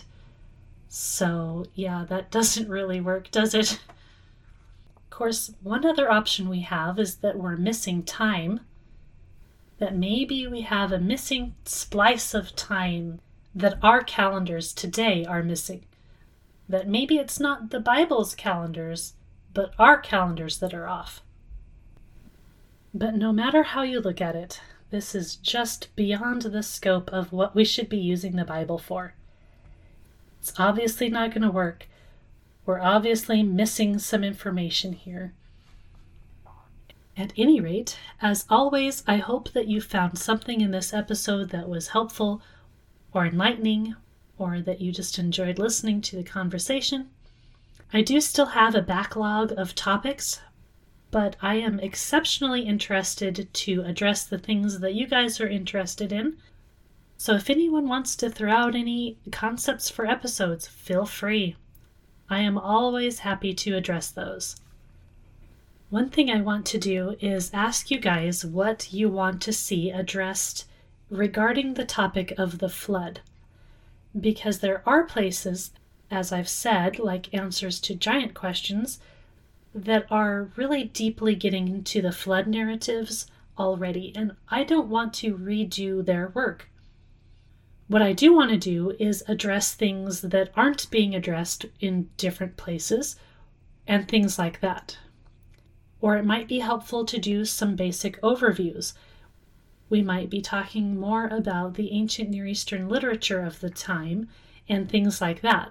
So yeah, that doesn't really work, does it? Of course, one other option we have is that we're missing time. That maybe we have a missing splice of time that our calendars today are missing. That maybe it's not the Bible's calendars, but our calendars that are off. But no matter how you look at it, this is just beyond the scope of what we should be using the Bible for. It's obviously not going to work. We're obviously missing some information here. At any rate, as always, I hope that you found something in this episode that was helpful or enlightening, or that you just enjoyed listening to the conversation. I do still have a backlog of topics, but I am exceptionally interested to address the things that you guys are interested in. So if anyone wants to throw out any concepts for episodes, feel free. I am always happy to address those. One thing I want to do is ask you guys what you want to see addressed regarding the topic of the flood. Because there are places, as I've said, like answers to giant questions, that are really deeply getting into the flood narratives already, and I don't want to redo their work. What I do want to do is address things that aren't being addressed in different places, and things like that. Or it might be helpful to do some basic overviews. We might be talking more about the ancient Near Eastern literature of the time and things like that.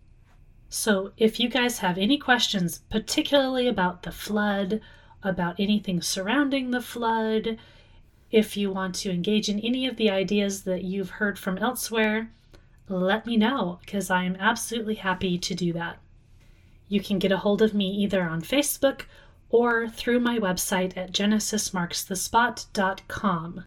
So if you guys have any questions, particularly about the flood, about anything surrounding the flood, if you want to engage in any of the ideas that you've heard from elsewhere, let me know, because I am absolutely happy to do that. You can get a hold of me either on Facebook or through my website at genesis marks the spot dot com.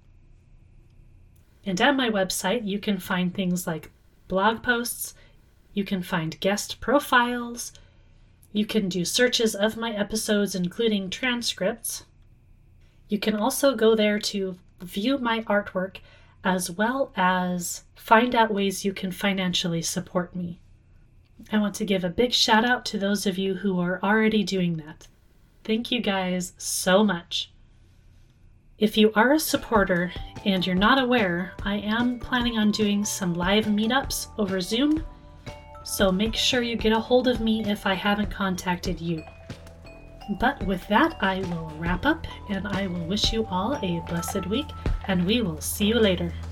And at my website, you can find things like blog posts, you can find guest profiles, you can do searches of my episodes, including transcripts. You can also go there to view my artwork, as well as find out ways you can financially support me. I want to give a big shout out to those of you who are already doing that. Thank you guys so much. If you are a supporter and you're not aware, I am planning on doing some live meetups over Zoom. so make sure you get a hold of me if I haven't contacted you. But with that, I will wrap up, and I will wish you all a blessed week, and we will see you later.